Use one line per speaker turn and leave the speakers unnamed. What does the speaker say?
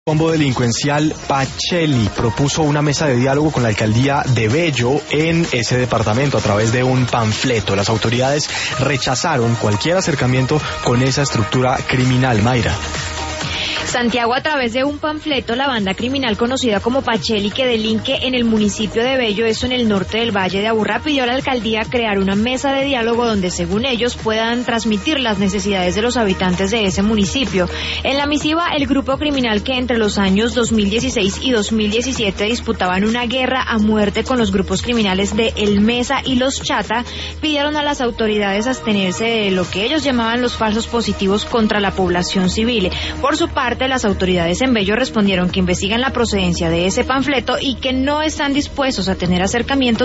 Combo delincuencial Pacelli propuso una mesa de diálogo con la alcaldía de Bello en ese departamento a través de un panfleto. Las autoridades rechazaron cualquier acercamiento con esa estructura criminal. Mayra.
Santiago, a través de un panfleto, la banda criminal conocida como Pacelli, que delinque en el municipio de Bello, eso en el norte del Valle de Aburrá, pidió a la alcaldía crear una mesa de diálogo donde, según ellos, puedan transmitir las necesidades de los habitantes de ese municipio. En la misiva, el grupo criminal, que entre los años 2016 y 2017 disputaban una guerra a muerte con los grupos criminales de El Mesa y Los Chata, pidieron a las autoridades abstenerse de lo que ellos llamaban los falsos positivos contra la población civil. Por su parte, las autoridades en Bello respondieron que investigan la procedencia de ese panfleto y que no están dispuestos a tener acercamientos